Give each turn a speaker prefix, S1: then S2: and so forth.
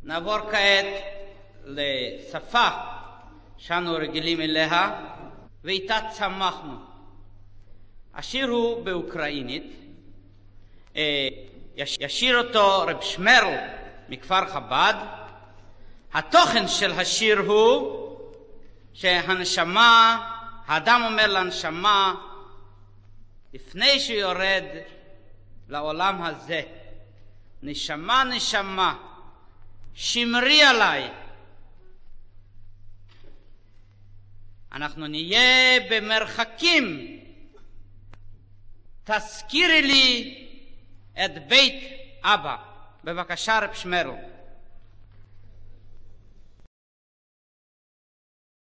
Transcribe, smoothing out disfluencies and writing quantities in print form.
S1: נעבור כעת לשפה שאנו רגילים אליה ואיתה צמחנו. השיר הוא באוקראינית, ישיר אותו רב שמרל מכפר חב"ד. התוכן של השיר הוא שהנשמה, האדם אומר לנשמה לפני שהוא יורד לעולם הזה, נשמה נשמה שמרי עליי. אנחנו נהיה במרחקים, תזכירי לי את בית אבא. בבקשה רב שמרל.